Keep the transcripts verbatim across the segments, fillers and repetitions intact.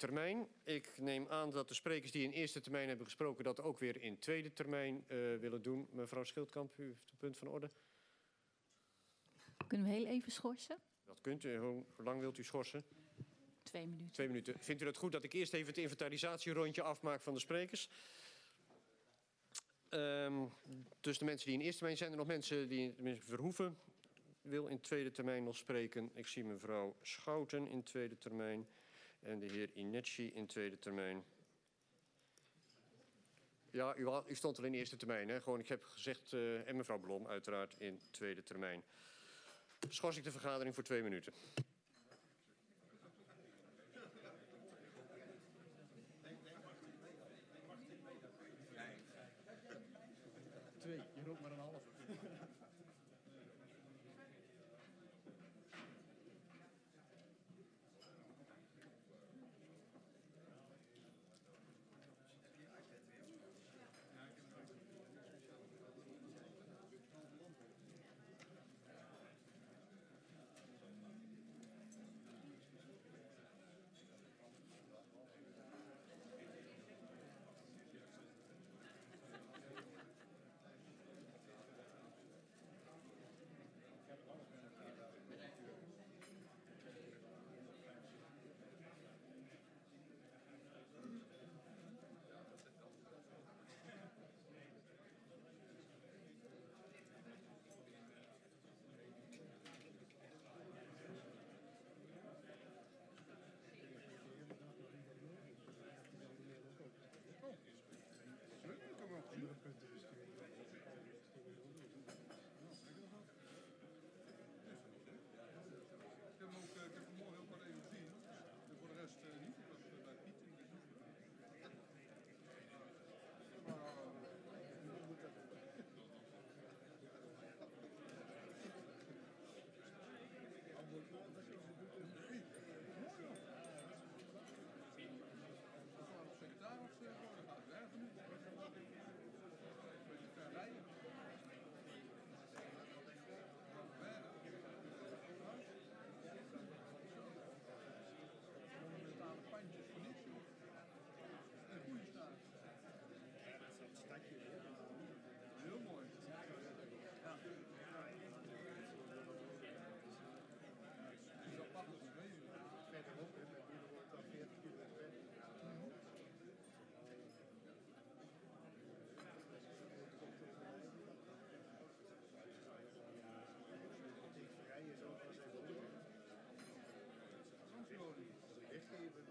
termijn. Ik neem aan dat de sprekers die in eerste termijn hebben gesproken dat ook weer in tweede termijn uh, willen doen. Mevrouw Schildkamp, u heeft een punt van orde. Kunnen we heel even schorsen? Dat kunt u. Hoe lang wilt u schorsen? Twee minuten. Twee minuten. Vindt u het goed dat ik eerst even het inventarisatierondje afmaak van de sprekers? Um, dus de mensen die in eerste termijn zijn er nog mensen die tenminste Verhoeven wil in tweede termijn nog spreken. Ik zie mevrouw Schouten in tweede termijn en de heer Inetchi in tweede termijn. Ja, u, u stond al in eerste termijn. Hè? Gewoon, ik heb gezegd, uh, en mevrouw Blom uiteraard in tweede termijn. Schors ik de vergadering voor twee minuten. Twee, je rookt maar een half. Heel mooi. Ja. Het is apart als het wezen. Verderop, hè, met hier wordt dan veertig kilometer. Vrij is ook als even doen. Weggeven.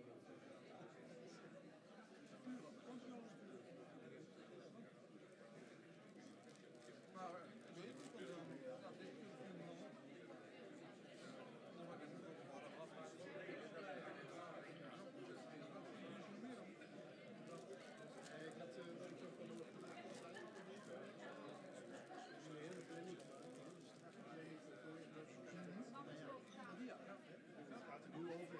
Maar weet je, dat dit ik had een beetje van de hele kliniek. Ja, het gaat er nu over.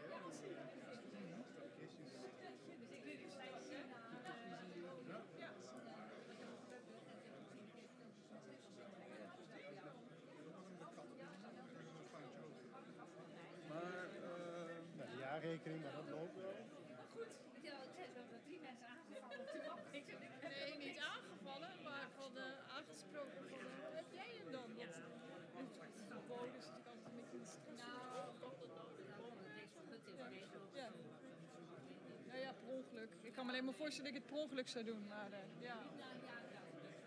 Maar uh, nou, de jaarrekening, maar dat loopt wel. Maar goed, ja, ik zei dat er drie mensen aangevallen toen. Nee, niet aangevallen, maar van uh, aangesproken van uh, heb jij hem dan? Want de bodem is natuurlijk altijd een beetje een stress. Nou, komt het nog. Deze vergunning van deze ook. Ja. Ja, ja, per ongeluk. Ik kan me alleen maar voorstellen dat ik het per ongeluk zou doen. Maar uh, ja. Ja, ja, ja.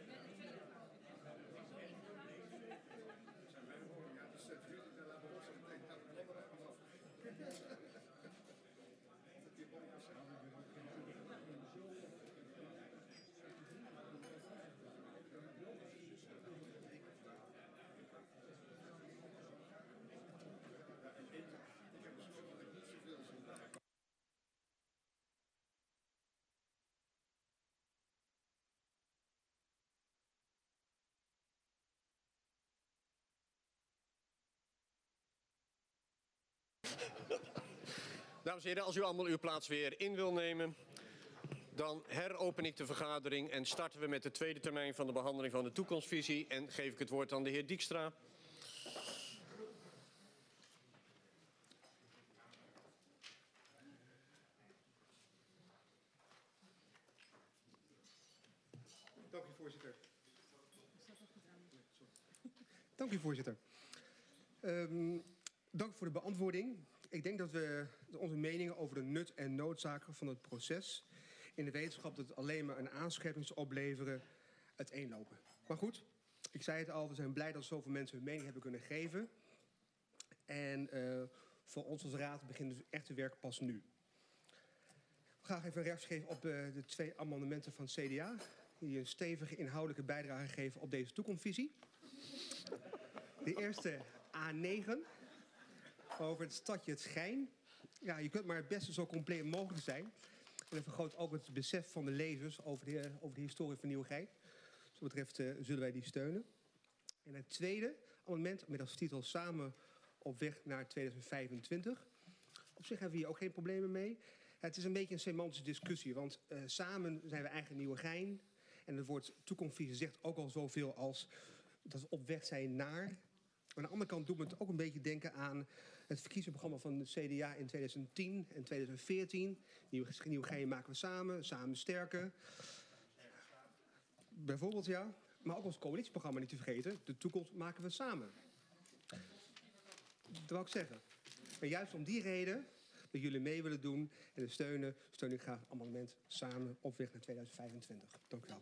Dames en heren, als u allemaal uw plaats weer in wil nemen, dan heropen ik de vergadering en starten we met de tweede termijn van de behandeling van de toekomstvisie en geef ik het woord aan de heer Dijkstra. voorzitter. Dank u, voorzitter. Um, dank voor de beantwoording. Ik denk dat we onze meningen over de nut en noodzaak van het proces in de wetenschap dat het alleen maar een aanscherping zal opleveren uiteenlopen. Maar goed, ik zei het al, we zijn blij dat zoveel mensen hun mening hebben kunnen geven. En uh, voor ons als raad begint dus echt te werk pas nu. Ik ga graag even een reactie geven op uh, de twee amendementen van het C D A, die een stevige inhoudelijke bijdrage geven op deze toekomstvisie. De eerste A negen, over het stadje Het Schijn. Ja, je kunt maar het beste zo compleet mogelijk zijn. En dat vergroot ook het besef van de lezers over de, over de historie van Nieuwegein. Dus wat betreft uh, zullen wij die steunen. En het tweede amendement met als titel Samen op weg naar tweeduizend vijfentwintig. Op zich hebben we hier ook geen problemen mee. Het is een beetje een semantische discussie, want uh, samen zijn we eigenlijk Nieuwegein. En het woord toekomstvisie zegt ook al zoveel als dat we op weg zijn naar. Maar aan de andere kant doet me het ook een beetje denken aan het verkiezingsprogramma van de C D A in tweeduizend tien en tweeduizend veertien. Nieuwegein maken we samen, samen sterker. Bijvoorbeeld, ja. Maar ook ons coalitieprogramma niet te vergeten. De toekomst maken we samen. Dat wil ik zeggen. Maar juist om die reden dat jullie mee willen doen en de steunen, steun ik graag het amendement Samen op weg naar tweeduizend vijfentwintig. Dank u wel.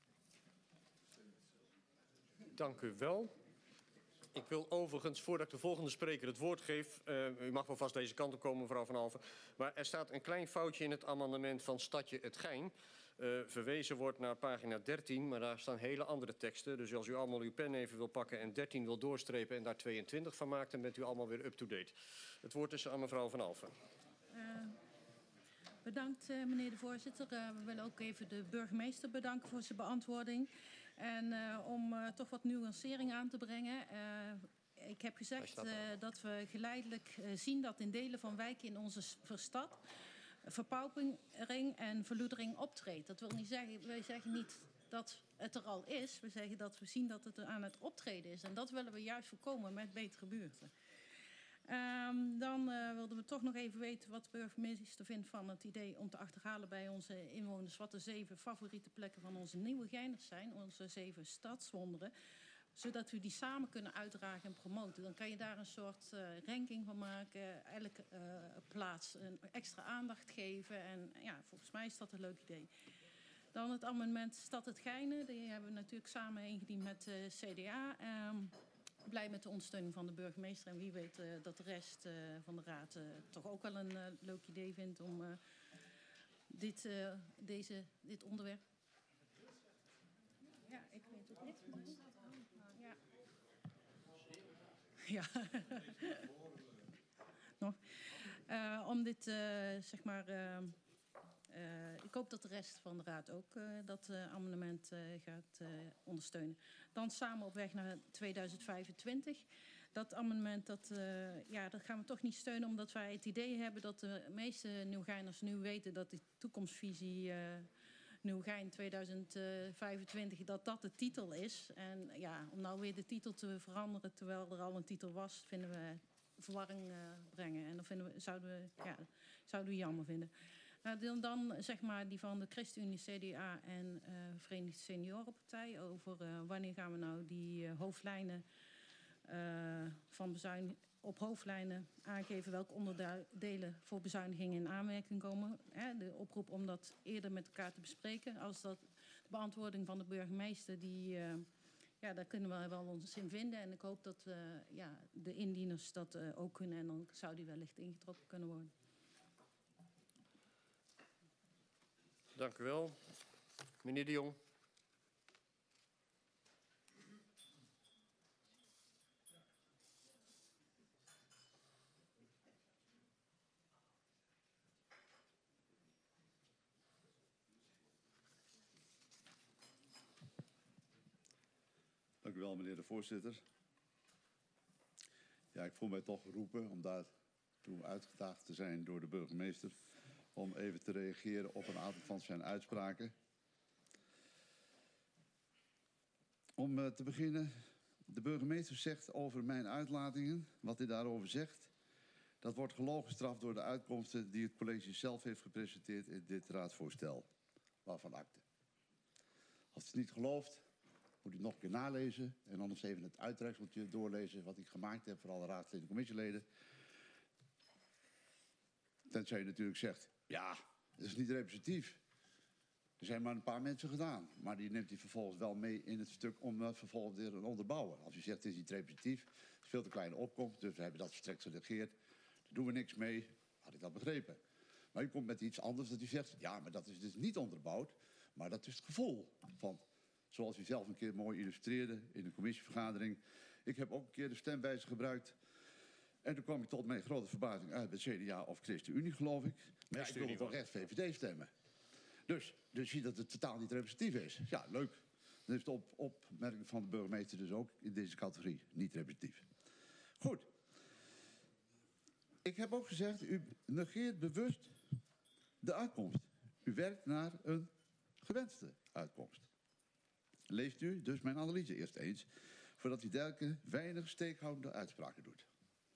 Dank u wel. Ik wil overigens, voordat ik de volgende spreker het woord geef, uh, u mag wel vast deze kant op komen, mevrouw Van Alphen, maar er staat een klein foutje in het amendement van Stadje Het Gein. Uh, verwezen wordt naar pagina dertien, maar daar staan hele andere teksten. Dus als u allemaal uw pen even wil pakken en dertien wil doorstrepen en daar tweeëntwintig van maakt, dan bent u allemaal weer up-to-date. Het woord is aan mevrouw Van Alphen. Uh, bedankt, uh, meneer de voorzitter. Uh, we willen ook even de burgemeester bedanken voor zijn beantwoording. En uh, om uh, toch wat nuancering aan te brengen. Uh, ik heb gezegd uh, dat we geleidelijk uh, zien dat in delen van wijken in onze stad verpaupering en verloedering optreedt. Dat wil niet zeggen, wij zeggen niet dat het er al is. We zeggen dat we zien dat het aan het optreden is. En dat willen we juist voorkomen met betere buurten. Um, dan uh, wilden we toch nog even weten wat de burgemeester vindt van het idee om te achterhalen bij onze inwoners wat de zeven favoriete plekken van onze Nieuwegeiners zijn, onze zeven stadswonderen, zodat we die samen kunnen uitdragen en promoten. Dan kan je daar een soort uh, ranking van maken, elke uh, plaats een extra aandacht geven en ja, volgens mij is dat een leuk idee. Dan het amendement Stad Het Geinen, die hebben we natuurlijk samen ingediend met de uh, C D A. Um, Blij met de ondersteuning van de burgemeester. En wie weet uh, dat de rest uh, van de raad uh, toch ook wel een uh, leuk idee vindt om uh, dit, uh, deze, dit onderwerp. Ja, ik weet het niet. Ja. Ja. Nog. Uh, om dit, uh, zeg maar. Uh, Uh, ik hoop dat de rest van de raad ook uh, dat uh, amendement uh, gaat uh, ondersteunen. Dan samen op weg naar tweeduizend vijfentwintig. Dat amendement, dat, uh, ja, dat gaan we toch niet steunen, omdat wij het idee hebben dat de meeste Nieuwegeiners nu weten dat die toekomstvisie uh, Nieuwegein tweeduizend vijfentwintig, dat dat de titel is. En ja, om nou weer de titel te veranderen terwijl er al een titel was, vinden we verwarring uh, brengen. En dat vinden we, zouden, we, ja, zouden we jammer vinden. Nou, dan, dan zeg maar die van de ChristenUnie, C D A en uh, Verenigde Seniorenpartij over uh, wanneer gaan we nou die uh, hoofdlijnen uh, van bezuiniging op hoofdlijnen aangeven welke onderdelen voor bezuinigingen in aanmerking komen. Hè, de oproep om dat eerder met elkaar te bespreken. Als dat de beantwoording van de burgemeester, die, uh, ja, daar kunnen we wel ons in vinden. En ik hoop dat uh, ja, de indieners dat uh, ook kunnen en dan zou die wellicht ingetrokken kunnen worden. Dank u wel. Meneer De Jong. Dank u wel, meneer de voorzitter. Ja, ik voel mij toch geroepen om daartoe uitgedaagd te zijn door de burgemeester, om even te reageren op een aantal van zijn uitspraken. Om uh, te beginnen, de burgemeester zegt over mijn uitlatingen, wat hij daarover zegt, dat wordt gelogen gestraft door de uitkomsten die het college zelf heeft gepresenteerd in dit raadsvoorstel, waarvan akte. Als u het niet gelooft, moet u het nog een keer nalezen. En anders even het uittrekseltje doorlezen wat ik gemaakt heb voor alle raadsleden en commissieleden. Tenzij je natuurlijk zegt, ja, dat is niet representatief. Er zijn maar een paar mensen gedaan. Maar die neemt hij vervolgens wel mee in het stuk om uh, vervolgens weer te onderbouwen. Als u zegt, het is niet representatief, het is veel te kleine opkomst, dus we hebben dat verstrekt genegeerd. Daar doen we niks mee, had ik dat begrepen. Maar u komt met iets anders dat u zegt, ja, maar dat is dus niet onderbouwd. Maar dat is het gevoel van, zoals u zelf een keer mooi illustreerde in een commissievergadering. Ik heb ook een keer de stemwijzer gebruikt. En toen kwam ik tot mijn grote verbazing uit bij C D A of ChristenUnie, geloof ik. Maar ja, ik wilde toch echt V V D stemmen. Dus, dus zie je dat het totaal niet representatief is. Ja, leuk. Dan heeft de op, opmerking van de burgemeester dus ook in deze categorie niet representatief. Goed. Ik heb ook gezegd, u negeert bewust de uitkomst. U werkt naar een gewenste uitkomst. Leest u dus mijn analyse eerst eens, voordat u dergelijke weinig steekhoudende uitspraken doet.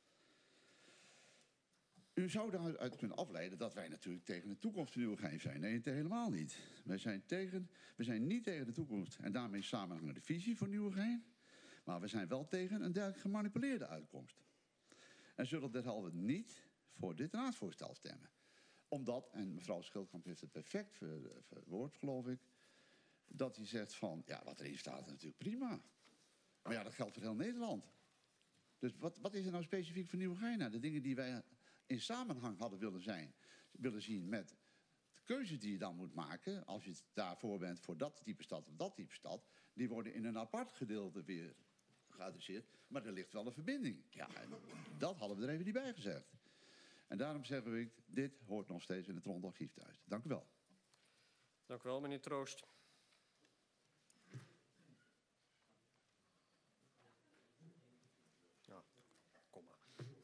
U zou daaruit kunnen afleiden dat wij natuurlijk tegen de toekomst van Nieuwegein zijn. Nee, helemaal niet. Wij zijn, tegen, we zijn niet tegen de toekomst en daarmee samenhangende visie voor Nieuwegein. Maar we zijn wel tegen een dergelijke gemanipuleerde uitkomst. En zullen derhalve niet voor dit raadsvoorstel stemmen. Omdat, en mevrouw Schildkamp heeft het perfect ver, verwoord, geloof ik, dat hij zegt van, ja, wat erin staat is natuurlijk prima. Maar ja, dat geldt voor heel Nederland. Dus wat, wat is er nou specifiek voor Nieuwegein? Nou, de dingen die wij in samenhang hadden willen, zijn, willen zien met de keuze die je dan moet maken, als je daarvoor bent voor dat type stad of dat type stad, die worden in een apart gedeelte weer geadresseerd, maar er ligt wel een verbinding. Ja, en dat hadden we er even niet bij gezegd. En daarom zeggen we, dit hoort nog steeds in het rondarchief thuis. Dank u wel. Dank u wel, meneer Troost. Ja, kom maar.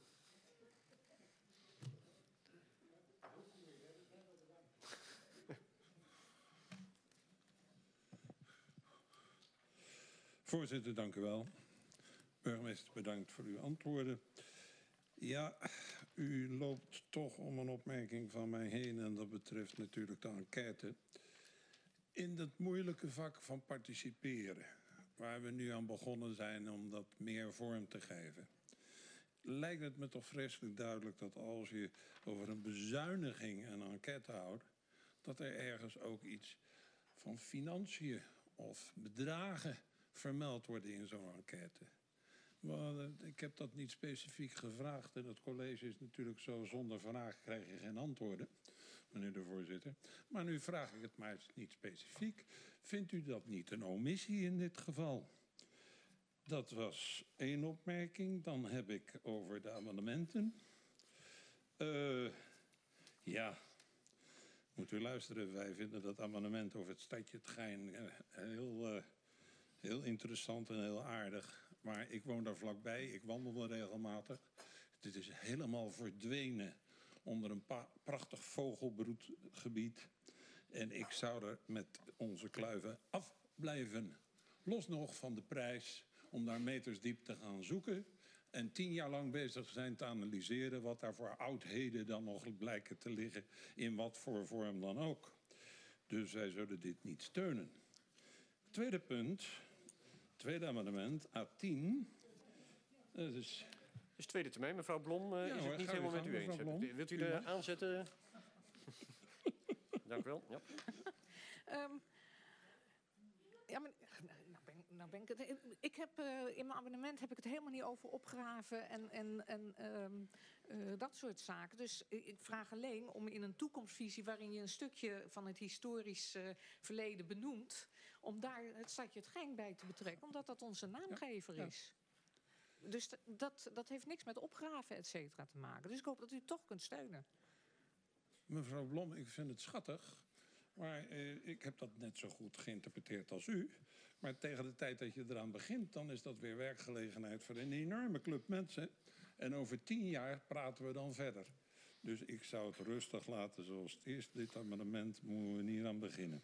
Voorzitter, dank u wel. Burgemeester, bedankt voor uw antwoorden. Ja, u loopt toch om een opmerking van mij heen en dat betreft natuurlijk de enquête. In dat moeilijke vak van participeren, waar we nu aan begonnen zijn om dat meer vorm te geven, lijkt het me toch vreselijk duidelijk dat als je over een bezuiniging een enquête houdt, dat er ergens ook iets van financiën of bedragen vermeld worden in zo'n enquête. Maar ik heb dat niet specifiek gevraagd en het college is natuurlijk zo, zonder vraag krijg je geen antwoorden, meneer de voorzitter. Maar nu vraag ik het maar niet specifiek. Vindt u dat niet een omissie in dit geval? Dat was één opmerking. Dan heb ik over de amendementen. Uh, ja, moet u luisteren. Wij vinden dat amendement over het stadje Het Gein uh, heel, uh, heel interessant en heel aardig. Maar ik woon daar vlakbij, ik wandel er regelmatig. Het is helemaal verdwenen onder een prachtig vogelbroedgebied. En ik zou er met onze kluiven af blijven. Los nog van de prijs om daar meters diep te gaan zoeken. En tien jaar lang bezig zijn te analyseren wat daar voor oudheden dan nog blijken te liggen. In wat voor vorm dan ook. Dus wij zullen dit niet steunen. Tweede punt. Tweede amendement, A tien. Dat is... Dus tweede termijn, mevrouw Blom, uh, ja, is hoor, het niet helemaal met u eens. Blom. Wilt u de aanzetten? Dank u wel. Ja. Um, ja, maar, nou ben, nou ben ik, het, ik heb uh, in mijn abonnement heb ik het helemaal niet over opgraven en, en, en um, uh, dat soort zaken. Dus ik vraag alleen om in een toekomstvisie waarin je een stukje van het historisch uh, verleden benoemt, om daar het stadje Het Gein bij te betrekken, omdat dat onze naamgever ja, ja. is. Dus dat, dat heeft niks met opgraven, et cetera, te maken. Dus ik hoop dat u het toch kunt steunen. Mevrouw Blom, ik vind het schattig. Maar eh, ik heb dat net zo goed geïnterpreteerd als u. Maar tegen de tijd dat je eraan begint, dan is dat weer werkgelegenheid voor een enorme club mensen. En over tien jaar praten we dan verder. Dus ik zou het rustig laten zoals het is. Dit amendement moeten we niet aan beginnen.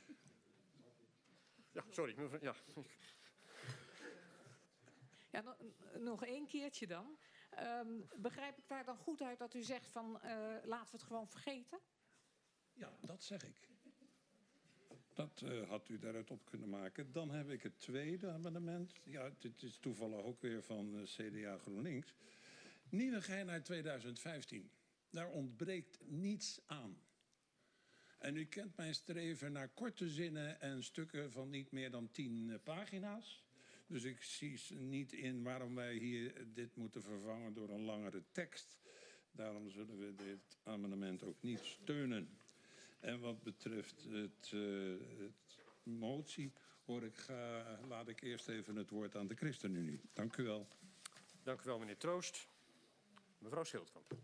Ja, sorry. Mevrouw, ja. Ja, nog, nog één keertje dan. Um, begrijp ik daar dan goed uit dat u zegt van uh, laten we het gewoon vergeten? Ja, dat zeg ik. Dat uh, had u daaruit op kunnen maken. Dan heb ik het tweede amendement. Ja, dit is toevallig ook weer van uh, C D A GroenLinks. Nieuwegein uit tweeduizend vijftien. Daar ontbreekt niets aan. En u kent mijn streven naar korte zinnen en stukken van niet meer dan tien uh, pagina's. Dus ik zie niet in waarom wij hier dit moeten vervangen door een langere tekst. Daarom zullen we dit amendement ook niet steunen. En wat betreft het, uh, het motie, hoor ik, uh, laat ik eerst even het woord aan de ChristenUnie. Dank u wel. Dank u wel, meneer Troost. Mevrouw Schildkamp.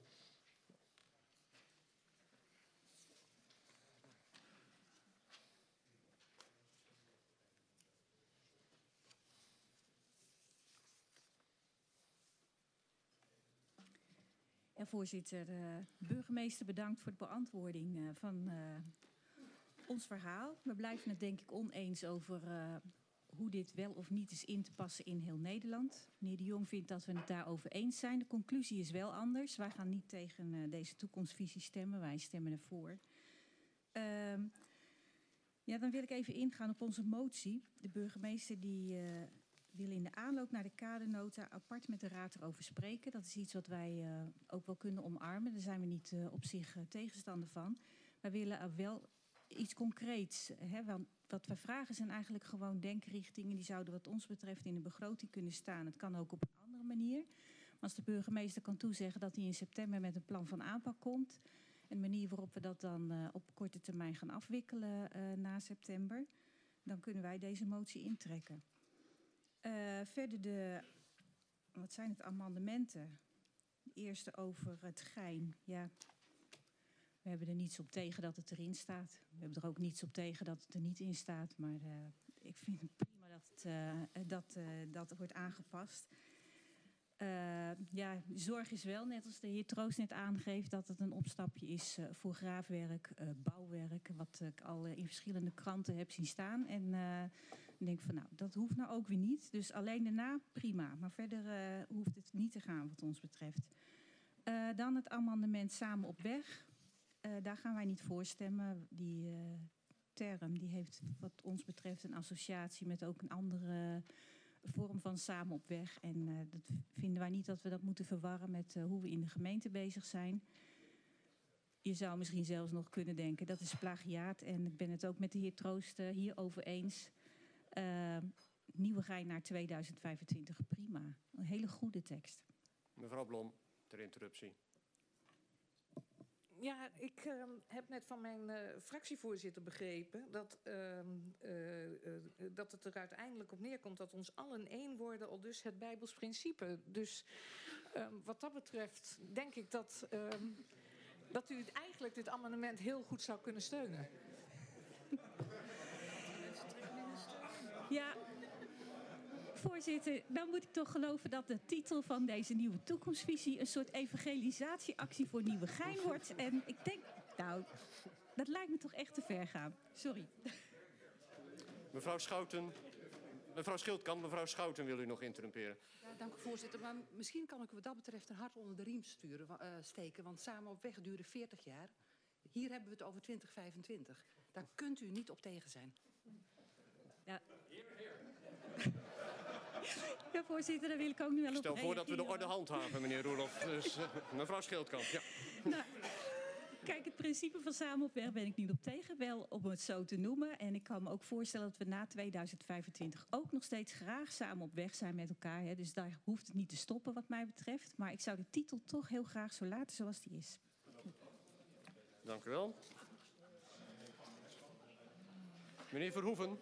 Ja, voorzitter, uh, burgemeester, bedankt voor de beantwoording uh, van uh, ons verhaal. We blijven het denk ik oneens over uh, hoe dit wel of niet is in te passen in heel Nederland. Meneer De Jong vindt dat we het daarover eens zijn. De conclusie is wel anders. Wij gaan niet tegen uh, deze toekomstvisie stemmen. Wij stemmen ervoor. Uh, ja, dan wil ik even ingaan op onze motie. De burgemeester die... Uh, willen in de aanloop naar de kadernota apart met de raad erover spreken. Dat is iets wat wij uh, ook wel kunnen omarmen. Daar zijn we niet uh, op zich uh, tegenstander van. Wij willen er wel iets concreets. Hè, want wat we vragen zijn eigenlijk gewoon denkrichtingen. Die zouden wat ons betreft in de begroting kunnen staan. Het kan ook op een andere manier. Maar als de burgemeester kan toezeggen dat hij in september met een plan van aanpak komt. Een manier waarop we dat dan uh, op korte termijn gaan afwikkelen uh, na september. Dan kunnen wij deze motie intrekken. Uh, verder de, wat zijn het, amendementen. De eerste over het gein. Ja, we hebben er niets op tegen dat het erin staat. We hebben er ook niets op tegen dat het er niet in staat. Maar uh, ik vind het prima dat het, uh, dat, uh, dat wordt aangepast. Uh, ja, zorg is wel, net als de heer Troost net aangeeft, dat het een opstapje is uh, voor graafwerk, uh, bouwwerk. Wat ik al uh, in verschillende kranten heb zien staan. En uh, ik denk van nou, dat hoeft nou ook weer niet. Dus alleen daarna prima. Maar verder uh, hoeft het niet te gaan wat ons betreft. Uh, dan het amendement Samen op weg. Uh, daar gaan wij niet voor stemmen. Die uh, term die heeft wat ons betreft een associatie met ook een andere vorm van Samen op weg. En uh, dat vinden wij niet dat we dat moeten verwarren met uh, hoe we in de gemeente bezig zijn. Je zou misschien zelfs nog kunnen denken dat is plagiaat. En ik ben het ook met de heer Troost uh, hierover eens. Uh, Nieuwegein naar tweeduizend vijfentwintig, prima. Een hele goede tekst. Mevrouw Blom, ter interruptie. Ja, ik uh, heb net van mijn uh, fractievoorzitter begrepen dat, uh, uh, uh, dat het er uiteindelijk op neerkomt dat ons allen één worden, al dus het Bijbels principe. Dus uh, wat dat betreft denk ik dat, uh, dat u het eigenlijk dit amendement heel goed zou kunnen steunen. Ja, voorzitter, dan moet ik toch geloven dat de titel van deze nieuwe toekomstvisie een soort evangelisatieactie voor Nieuwegein wordt. En ik denk, nou, dat lijkt me toch echt te ver gaan. Sorry. Mevrouw Schouten, mevrouw Schildkamp, mevrouw Schouten wil u nog interrumperen. Ja, dank u voorzitter. Maar misschien kan ik wat dat betreft een hart onder de riem sturen, uh, steken. Want Samen op weg duurde veertig jaar. Hier hebben we het over twintig vijfentwintig. Daar kunt u niet op tegen zijn. Ja. Ja, voorzitter, daar wil ik ook nu wel op Stel voor reageren. dat we de orde handhaven, meneer Roelof. Dus, uh, mevrouw Schildkamp, ja. Nou, kijk, het principe van Samen op weg ben ik niet op tegen. Wel om het zo te noemen. En ik kan me ook voorstellen dat we na tweeduizend vijfentwintig ook nog steeds graag samen op weg zijn met elkaar. Hè. Dus daar hoeft het niet te stoppen wat mij betreft. Maar ik zou de titel toch heel graag zo laten zoals die is. Dank u wel. Meneer Verhoeven.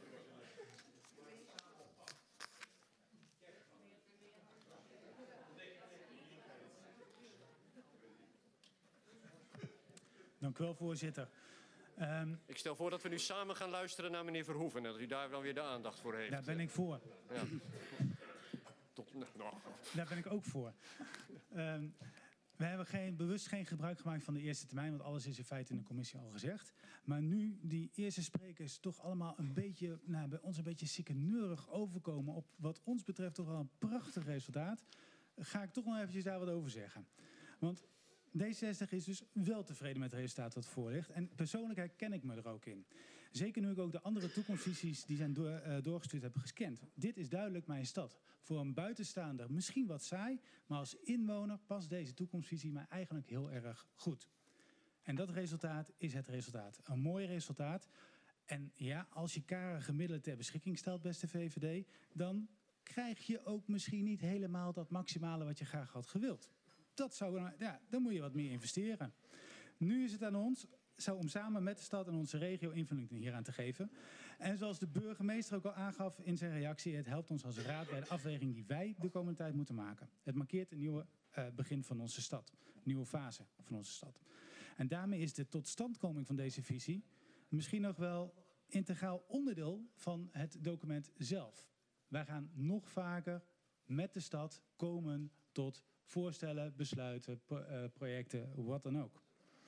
Dank u wel, voorzitter. Um, ik stel voor dat we nu samen gaan luisteren naar meneer Verhoeven. En dat u daar wel weer de aandacht voor heeft. Daar ben ik voor. Ja. Tot, nou. Daar ben ik ook voor. Um, we hebben geen, bewust geen gebruik gemaakt van de eerste termijn. Want alles is in feite in de commissie al gezegd. Maar nu die eerste sprekers toch allemaal een beetje, nou, bij ons een beetje sikkeneurig overkomen. Op wat ons betreft toch wel een prachtig resultaat. Ga ik toch nog eventjes daar wat over zeggen. Want D zestig is dus wel tevreden met het resultaat dat voor ligt. En persoonlijk herken ik me er ook in. Zeker nu ik ook de andere toekomstvisies die zijn door, uh, doorgestuurd heb gescand. Dit is duidelijk mijn stad. Voor een buitenstaander misschien wat saai, maar als inwoner past deze toekomstvisie mij eigenlijk heel erg goed. En dat resultaat is het resultaat. Een mooi resultaat. En ja, als je karige middelen ter beschikking stelt, beste V V D, dan krijg je ook misschien niet helemaal dat maximale wat je graag had gewild. Dat zou, ja, dan moet je wat meer investeren. Nu is het aan ons zou om samen met de stad en onze regio invulling hieraan te geven. En zoals de burgemeester ook al aangaf in zijn reactie, het helpt ons als raad bij de afweging die wij de komende tijd moeten maken. Het markeert een nieuwe uh, begin van onze stad, een nieuwe fase van onze stad. En daarmee is de totstandkoming van deze visie misschien nog wel integraal onderdeel van het document zelf. Wij gaan nog vaker met de stad komen tot voorstellen, besluiten, pro- uh, projecten, wat dan ook.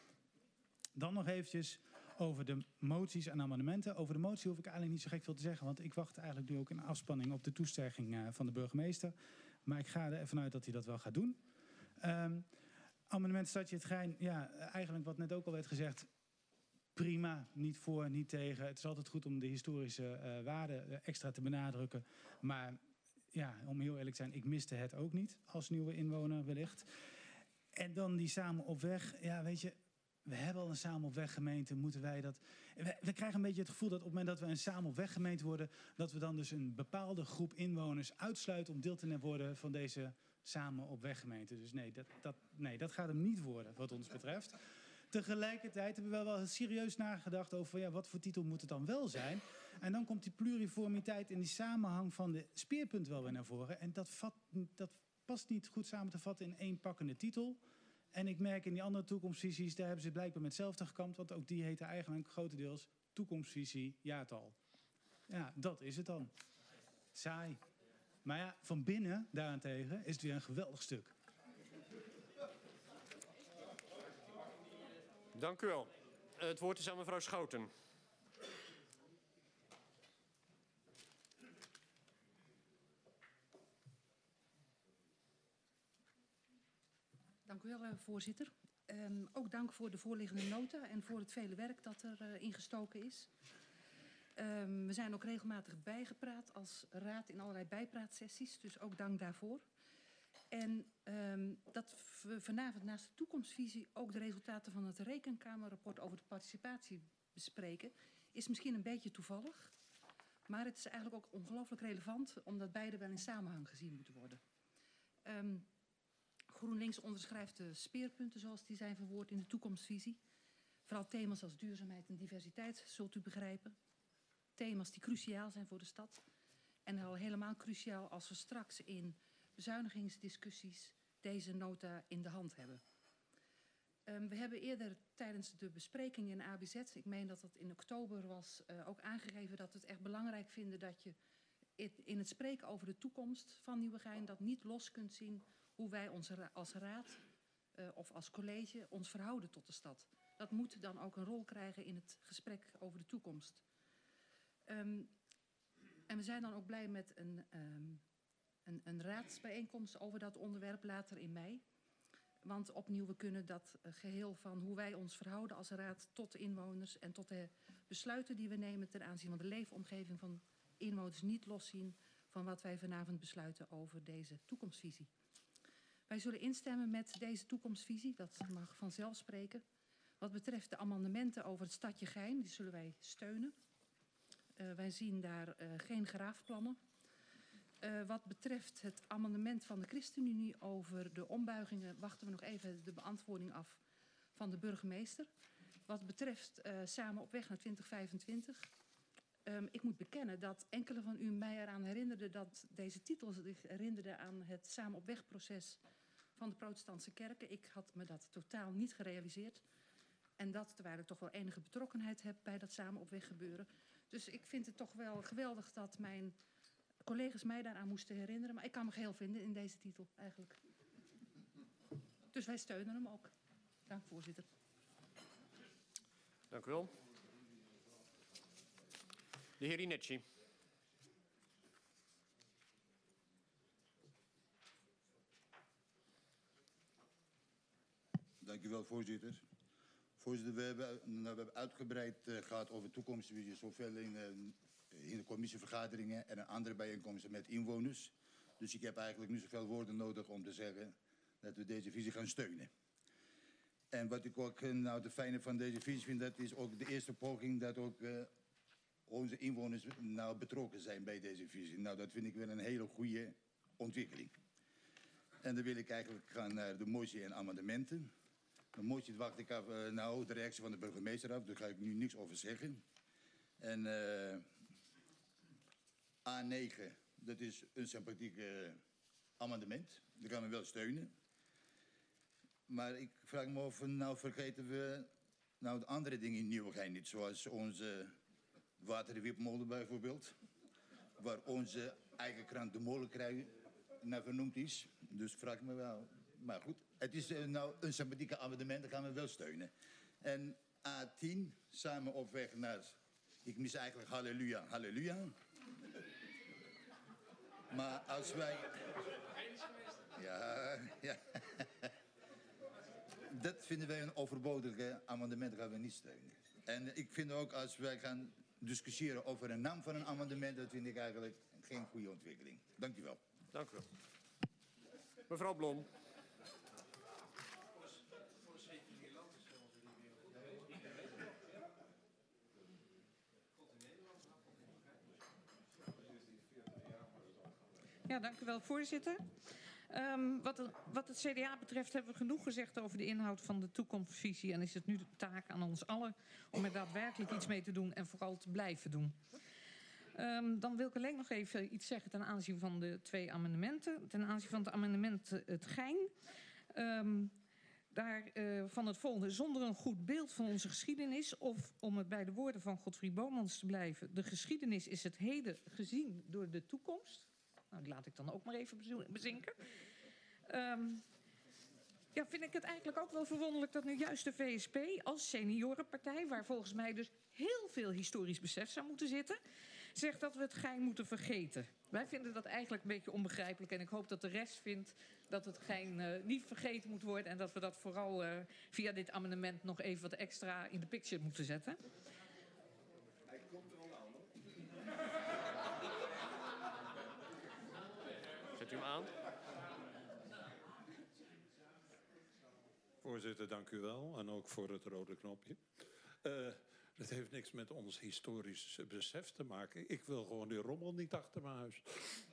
Dan nog eventjes over de moties en amendementen. Over de motie hoef ik eigenlijk niet zo gek veel te zeggen, want ik wacht eigenlijk nu ook in afspanning op de toezegging uh, van de burgemeester. Maar ik ga er vanuit dat hij dat wel gaat doen. Um, amendement Stadje Het Gein, ja, eigenlijk wat net ook al werd gezegd, prima, niet voor, niet tegen. Het is altijd goed om de historische uh, waarde uh, extra te benadrukken. Maar ja, om heel eerlijk te zijn, ik miste het ook niet als nieuwe inwoner wellicht. En dan die samen op weg, ja, weet je, we hebben al een samen op weg gemeente, moeten wij dat... We, we krijgen een beetje het gevoel dat op het moment dat we een samen op weg gemeente worden, dat we dan dus een bepaalde groep inwoners uitsluiten om deel te worden van deze samen op weg gemeente. Dus nee dat, dat, nee, dat gaat hem niet worden wat ons betreft. Tegelijkertijd hebben we wel serieus nagedacht over ja, wat voor titel moet het dan wel zijn. En dan komt die pluriformiteit en die samenhang van de speerpunten wel weer naar voren. En dat, vat, dat past niet goed samen te vatten in één pakkende titel. En ik merk in die andere toekomstvisies, daar hebben ze blijkbaar met hetzelfde gekampt. Want ook die heten eigenlijk grotendeels toekomstvisie jaartal. Ja, dat is het dan. Saai. Maar ja, van binnen daarentegen is het weer een geweldig stuk. Dank u wel. Het woord is aan mevrouw Schouten. Dank u wel, uh, voorzitter. Um, ook dank voor de voorliggende nota en voor het vele werk dat er uh, ingestoken is. Um, we zijn ook regelmatig bijgepraat als raad in allerlei bijpraatsessies, dus ook dank daarvoor. En um, dat we vanavond naast de toekomstvisie ook de resultaten van het Rekenkamerrapport over de participatie bespreken, is misschien een beetje toevallig. Maar het is eigenlijk ook ongelooflijk relevant, omdat beide wel in samenhang gezien moeten worden. Um, GroenLinks onderschrijft de speerpunten zoals die zijn verwoord in de toekomstvisie. Vooral thema's als duurzaamheid en diversiteit, zult u begrijpen. Thema's die cruciaal zijn voor de stad. En al helemaal cruciaal als we straks in bezuinigingsdiscussies deze nota in de hand hebben. Um, we hebben eerder tijdens de bespreking in A B Z, ik meen dat dat in oktober was, uh, ook aangegeven dat we het echt belangrijk vinden dat je in het spreken over de toekomst van Nieuwegein dat niet los kunt zien hoe wij ons als raad uh, of als college ons verhouden tot de stad. Dat moet dan ook een rol krijgen in het gesprek over de toekomst. Um, en we zijn dan ook blij met een, um, een, een raadsbijeenkomst over dat onderwerp later in mei. Want opnieuw, we kunnen dat uh, geheel van hoe wij ons verhouden als raad tot de inwoners en tot de besluiten die we nemen ten aanzien van de leefomgeving van inwoners niet loszien van wat wij vanavond besluiten over deze toekomstvisie. Wij zullen instemmen met deze toekomstvisie, dat mag vanzelf spreken. Wat betreft de amendementen over het stadje Gein, die zullen wij steunen. Uh, wij zien daar uh, geen graafplannen. Uh, wat betreft het amendement van de ChristenUnie over de ombuigingen, wachten we nog even de beantwoording af van de burgemeester. Wat betreft uh, samen op weg naar twintig vijfentwintig. Um, ik moet bekennen dat enkele van u mij eraan herinnerden dat deze titel zich herinnerde aan het samen op weg proces van de protestantse kerken. Ik had me dat totaal niet gerealiseerd. En dat terwijl ik toch wel enige betrokkenheid heb bij dat samen op weg gebeuren. Dus ik vind het toch wel geweldig dat mijn collega's mij daaraan moesten herinneren. Maar ik kan me geheel vinden in deze titel eigenlijk. Dus wij steunen hem ook. Dank, voorzitter. Dank u wel. De heer Inetsi. Dank u wel, voorzitter. Voorzitter, we hebben, nou, we hebben uitgebreid uh, gehad over toekomstvisie, zowel in, uh, in de commissievergaderingen en in andere bijeenkomsten met inwoners. Dus ik heb eigenlijk niet zoveel woorden nodig om te zeggen dat we deze visie gaan steunen. En wat ik ook uh, nou de fijne van deze visie vind, dat is ook de eerste poging dat ook uh, onze inwoners nou betrokken zijn bij deze visie. Nou, dat vind ik wel een hele goede ontwikkeling. En dan wil ik eigenlijk gaan naar de motie en amendementen. De motie wacht ik af, uh, nou, de reactie van de burgemeester af, daar ga ik nu niks over zeggen. En uh, A negen, dat is een sympathiek uh, amendement. Dat gaan we wel steunen. Maar ik vraag me of, nou vergeten we nou de andere dingen in Nieuwegein niet. Zoals onze waterwipmolen bijvoorbeeld. Waar onze eigen krant de Molenkrui naar vernoemd is. Dus vraag ik me wel. Maar goed, het is uh, nou een sympathieke amendement, dat gaan we wel steunen. En A tien, samen op weg naar... Ik mis eigenlijk halleluja, halleluja. Maar als wij... Ja, ja. Dat vinden wij een overbodige amendement, dat gaan we niet steunen. En ik vind ook als wij gaan discussiëren over een naam van een amendement, dat vind ik eigenlijk geen goede ontwikkeling. Dank u wel. Dank u wel. Mevrouw Blom. Ja, dank u wel, voorzitter. Um, wat, het, wat het C D A betreft hebben we genoeg gezegd over de inhoud van de toekomstvisie. En is het nu de taak aan ons allen om er daadwerkelijk iets mee te doen en vooral te blijven doen. Um, dan wil ik alleen nog even iets zeggen ten aanzien van de twee amendementen. Ten aanzien van het amendement uh, Het Gein. Um, daar uh, van het volgende. Zonder een goed beeld van onze geschiedenis, of om het bij de woorden van Godfried Bomans te blijven, de geschiedenis is het heden gezien door de toekomst. Nou, die laat ik dan ook maar even bezinken. Um, ja, vind ik het eigenlijk ook wel verwonderlijk dat nu juist de V S P als seniorenpartij, waar volgens mij dus heel veel historisch besef zou moeten zitten, zegt dat we het Gein moeten vergeten. Wij vinden dat eigenlijk een beetje onbegrijpelijk en ik hoop dat de rest vindt dat het Gein uh, niet vergeten moet worden en dat we dat vooral uh, via dit amendement nog even wat extra in de picture moeten zetten. Hij komt er al aan, hoor. Zet u hem aan. Voorzitter, dank u wel. En ook voor het rode knopje. Uh, dat heeft niks met ons historisch besef te maken. Ik wil gewoon die rommel niet achter mijn huis.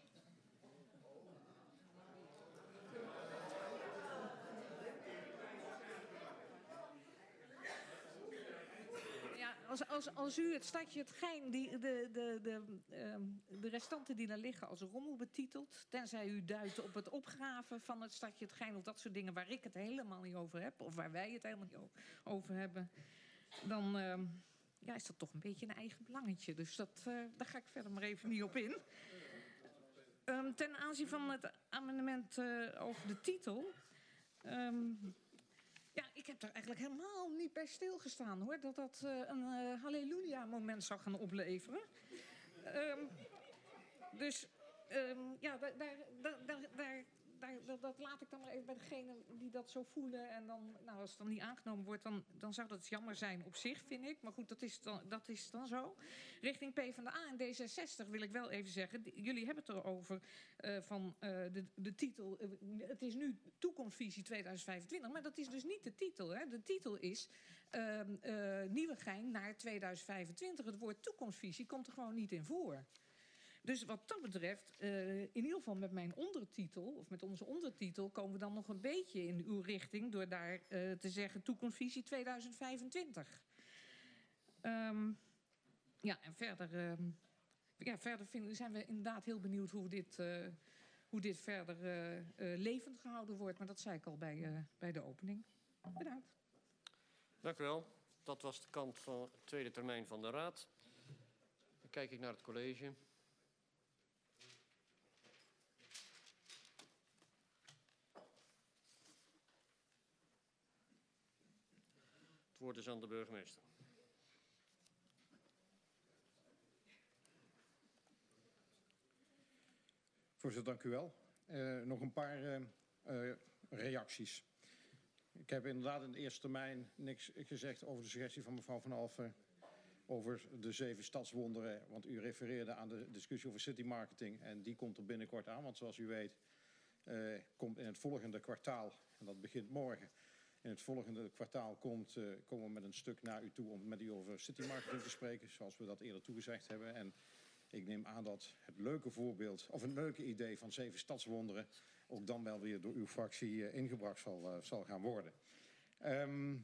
Als, als, als u het stadje Het Gein, die, de, de, de, um, de restanten die daar liggen, als rommel betitelt, tenzij u duidt op het opgraven van het stadje Het Gein of dat soort dingen waar ik het helemaal niet over heb, of waar wij het helemaal niet over hebben, dan um, ja, is dat toch een beetje een eigen belangetje. Dus dat, uh, daar ga ik verder maar even niet op in. Um, ten aanzien van het amendement uh, over de titel. Um, Ja, ik heb er eigenlijk helemaal niet bij stilgestaan, hoor. Dat dat uh, een uh, halleluja-moment zou gaan opleveren. Um, dus, um, ja, daar, daar, daar, daar, daar, dat, dat laat ik dan maar even bij degene die dat zo voelen. En dan, nou, als het dan niet aangenomen wordt, dan, dan zou dat jammer zijn op zich, vind ik. Maar goed, dat is dan, dat is dan zo. Richting PvdA en D zesenzestig wil ik wel even zeggen. Die, jullie hebben het erover uh, van uh, de, de titel. Uh, het is nu Toekomstvisie tweeduizend vijfentwintig, maar dat is dus niet de titel. Hè. De titel is uh, uh, Nieuwegein naar tweeduizend vijfentwintig. Het woord Toekomstvisie komt er gewoon niet in voor. Dus wat dat betreft, uh, in ieder geval met mijn ondertitel, of met onze ondertitel, komen we dan nog een beetje in uw richting door daar uh, te zeggen Toekomstvisie tweeduizend vijfentwintig. Um, ja, en verder, uh, ja, verder vinden, zijn we inderdaad heel benieuwd hoe dit, uh, hoe dit verder uh, uh, levend gehouden wordt. Maar dat zei ik al bij, uh, bij de opening. Bedankt. Dank u wel. Dat was de kant van de tweede termijn van de Raad. Dan kijk ik naar het college. Het woord is aan de burgemeester. Voorzitter, dank u wel. Uh, nog een paar uh, uh, reacties. Ik heb inderdaad in de eerste termijn niks gezegd over de suggestie van mevrouw Van Alphen over de zeven stadswonderen. Want u refereerde aan de discussie over citymarketing en die komt er binnenkort aan. Want zoals u weet uh, komt in het volgende kwartaal, en dat begint morgen, in het volgende kwartaal komt, uh, komen we met een stuk naar u toe om met u over citymarketing te spreken, zoals we dat eerder toegezegd hebben. En ik neem aan dat het leuke voorbeeld, of een leuke idee van zeven stadswonderen, ook dan wel weer door uw fractie uh, ingebracht zal, uh, zal gaan worden. Um,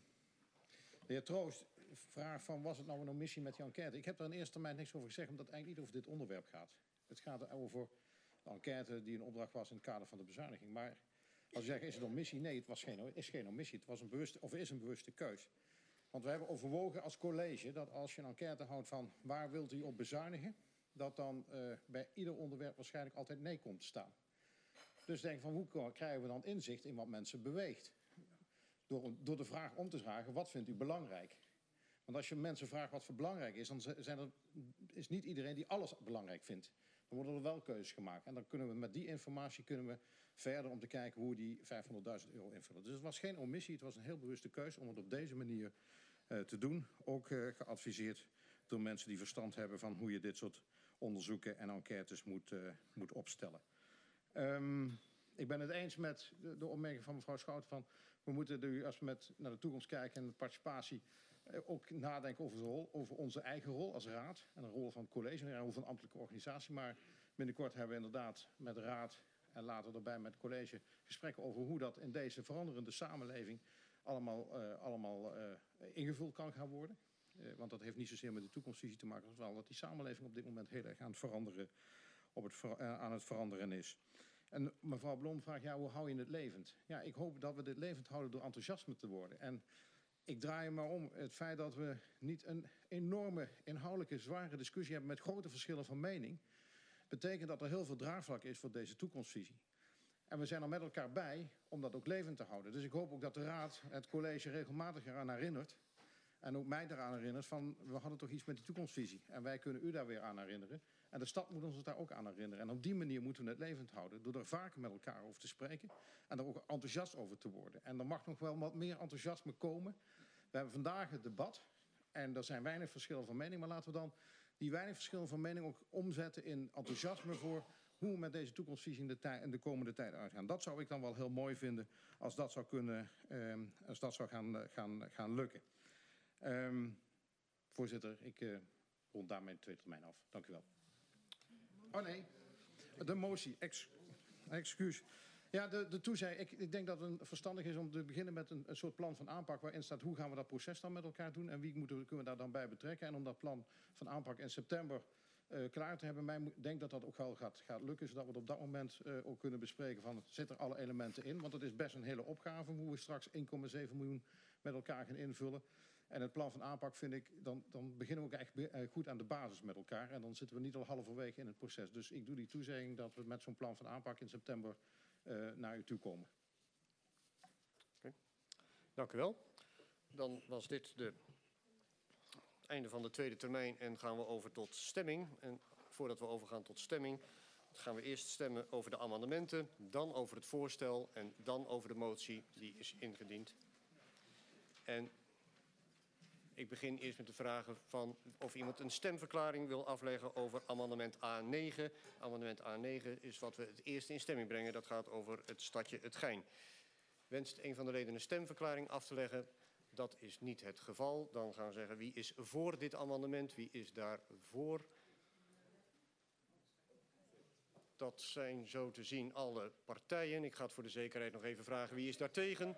de heer Troost vraagt van, was het nou een omissie met die enquête? Ik heb er in eerste termijn niks over gezegd, omdat het eigenlijk niet over dit onderwerp gaat. Het gaat over de enquête die een opdracht was in het kader van de bezuiniging. Maar als u zegt, is het een omissie? Nee, het was geen, is geen omissie. Het was een bewuste, of is een bewuste keus. Want we hebben overwogen als college dat als je een enquête houdt van waar wilt u op bezuinigen, dat dan uh, bij ieder onderwerp waarschijnlijk altijd nee komt te staan. Dus denk van, hoe krijgen we dan inzicht in wat mensen beweegt? Door, door de vraag om te vragen, wat vindt u belangrijk? Want als je mensen vraagt wat voor belangrijk is, dan zijn er, is niet iedereen die alles belangrijk vindt. Dan worden er wel keuzes gemaakt. En dan kunnen we met die informatie kunnen we verder om te kijken hoe we die vijfhonderdduizend euro invullen. Dus het was geen omissie, het was een heel bewuste keuze om het op deze manier uh, te doen. Ook uh, geadviseerd door mensen die verstand hebben van hoe je dit soort onderzoeken en enquêtes moet, uh, moet opstellen. Um, ik ben het eens met de, de opmerking van mevrouw Schouten van we moeten nu, als we met naar de toekomst kijken en de participatie, eh, ook nadenken over, de rol, over onze eigen rol als raad en de rol van het college en de rol van de ambtelijke organisatie. Maar binnenkort hebben we inderdaad met de raad en later erbij met het college gesprekken over hoe dat in deze veranderende samenleving allemaal, uh, allemaal uh, ingevuld kan gaan worden. Uh, want dat heeft niet zozeer met de toekomstvisie te maken, als wel dat die samenleving op dit moment heel erg aan het veranderen, op het ver, uh, aan het veranderen is. En mevrouw Blom vraagt, ja, hoe hou je het levend? Ja, ik hoop dat we dit levend houden door enthousiasme te worden. En ik draai er maar om. Het feit dat we niet een enorme, inhoudelijke, zware discussie hebben met grote verschillen van mening, betekent dat er heel veel draagvlak is voor deze toekomstvisie. En we zijn er met elkaar bij om dat ook levend te houden. Dus ik hoop ook dat de raad het college regelmatig eraan herinnert. En ook mij eraan herinnert van, we hadden toch iets met die toekomstvisie. En wij kunnen u daar weer aan herinneren. En de stad moet ons daar ook aan herinneren. En op die manier moeten we het levend houden. Door er vaker met elkaar over te spreken. En er ook enthousiast over te worden. En er mag nog wel wat meer enthousiasme komen. We hebben vandaag het debat. En er zijn weinig verschillen van mening. Maar laten we dan die weinig verschillen van mening ook omzetten in enthousiasme voor hoe we met deze toekomstvisie in de, tij- in de komende tijd uitgaan. Dat zou ik dan wel heel mooi vinden als dat zou kunnen, eh, als dat zou gaan, uh, gaan, gaan lukken. Um, voorzitter, ik uh, rond daar mijn tweede termijn af. Dank u wel. Oh nee, de motie. Ex, excuus. Ja, de, de toezegging. Ik, ik denk dat het verstandig is om te beginnen met een, een soort plan van aanpak waarin staat hoe gaan we dat proces dan met elkaar doen en wie moeten we, kunnen we daar dan bij betrekken. En om dat plan van aanpak in september uh, klaar te hebben. Ik denk dat dat ook wel gaat, gaat lukken, zodat we het op dat moment uh, ook kunnen bespreken van zitten er alle elementen in. Want het is best een hele opgave hoe we straks één komma zeven miljoen met elkaar gaan invullen. En het plan van aanpak vind ik, dan, dan beginnen we ook echt goed aan de basis met elkaar. En dan zitten we niet al halverwege in het proces. Dus ik doe die toezegging dat we met zo'n plan van aanpak in september uh, naar u toe komen. Okay. Dank u wel. Dan was dit de het einde van de tweede termijn en gaan we over tot stemming. En voordat we overgaan tot stemming gaan we eerst stemmen over de amendementen, dan over het voorstel en dan over de motie die is ingediend. En ik begin eerst met de vragen van of iemand een stemverklaring wil afleggen over amendement A negen. Amendement A negen is wat we het eerst in stemming brengen. Dat gaat over het stadje Het Gein. Wenst een van de leden een stemverklaring af te leggen? Dat is niet het geval. Dan gaan we zeggen wie is voor dit amendement, wie is daar voor? Dat zijn zo te zien alle partijen. Ik ga het voor de zekerheid nog even vragen. Wie is daar tegen?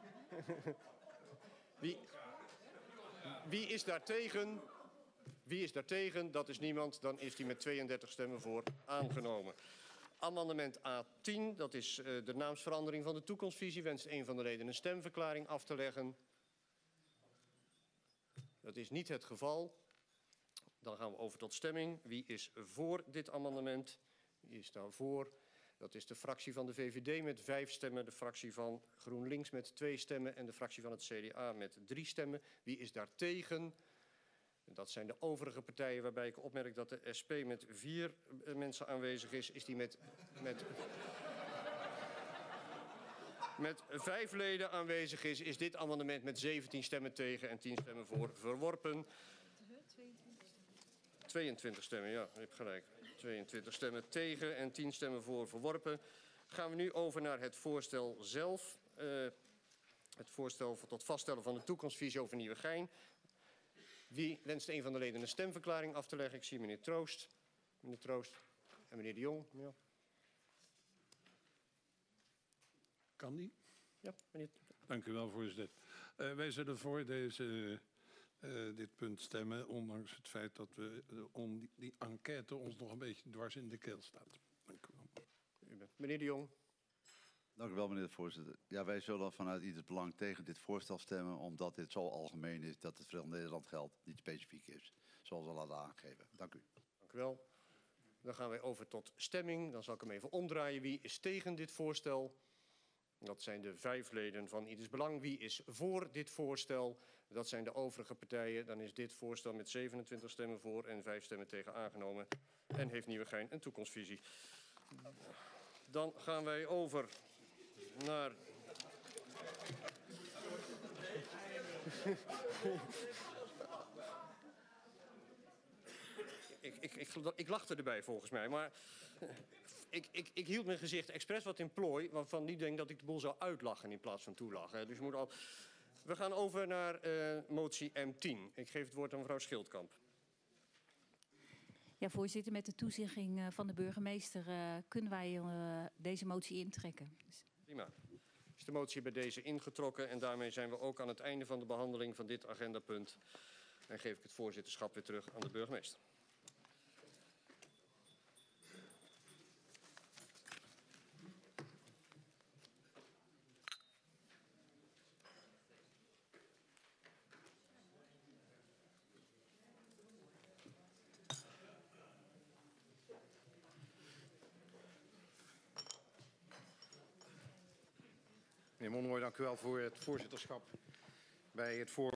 Wie... Wie is daar tegen? Wie is daar tegen? Dat is niemand. Dan is die met tweeëndertig stemmen voor aangenomen. Amendement A tien, dat is uh, de naamsverandering van de toekomstvisie. Wenst een van de leden een stemverklaring af te leggen? Dat is niet het geval. Dan gaan we over tot stemming. Wie is voor dit amendement? Wie is daar voor? Dat is de fractie van de V V D met vijf stemmen, de fractie van GroenLinks met twee stemmen en de fractie van het C D A met drie stemmen. Wie is daar tegen? Dat zijn de overige partijen waarbij ik opmerk dat de S P met vier mensen aanwezig is. Is die met... met met vijf leden aanwezig is, is dit amendement met zeventien stemmen tegen en tien stemmen voor verworpen. tweeëntwintig stemmen, ja, je hebt gelijk. tweeëntwintig stemmen tegen en tien stemmen voor verworpen. Gaan we nu over naar het voorstel zelf. Uh, het voorstel tot vaststellen van de toekomstvisie over Nieuwegein. Wie wenst een van de leden een stemverklaring af te leggen? Ik zie meneer Troost. Meneer Troost en meneer De Jong. Ja. Kan die? Ja, meneer. Dank u wel, voorzitter. Uh, wij zullen voor deze, uh, dit punt stemmen, ondanks het feit dat we, uh, on, die, die enquête ons nog een beetje dwars in de keel staat. Dank u wel. U bent. Meneer De Jong. Dank u wel, meneer de voorzitter. Ja, wij zullen vanuit ieders belang tegen dit voorstel stemmen, omdat dit zo algemeen is dat het voor heel Nederland geldt, niet specifiek is, zoals al hadden aangegeven. Dank u. Dank u wel. Dan gaan wij over tot stemming. Dan zal ik hem even omdraaien. Wie is tegen dit voorstel? Dat zijn de vijf leden van ieders belang. Wie is voor dit voorstel? Dat zijn de overige partijen. Dan is dit voorstel met zevenentwintig stemmen voor en vijf stemmen tegen aangenomen. En heeft Nieuwegein een toekomstvisie. Dan gaan wij over naar... ik, ik, ik, ik lachte erbij volgens mij, maar... Ik, ik, ik hield mijn gezicht expres wat in plooi, waarvan niet denk dat ik de boel zou uitlachen in plaats van toelachen. Dus moet al... We gaan over naar uh, motie M tien. Ik geef het woord aan mevrouw Schildkamp. Ja, voorzitter, met de toezegging van de burgemeester uh, kunnen wij uh, deze motie intrekken. Prima. Is de motie bij deze ingetrokken en daarmee zijn we ook aan het einde van de behandeling van dit agendapunt. En geef ik het voorzitterschap weer terug aan de burgemeester. Meneer Monroy, dank u wel voor het voorzitterschap bij het voor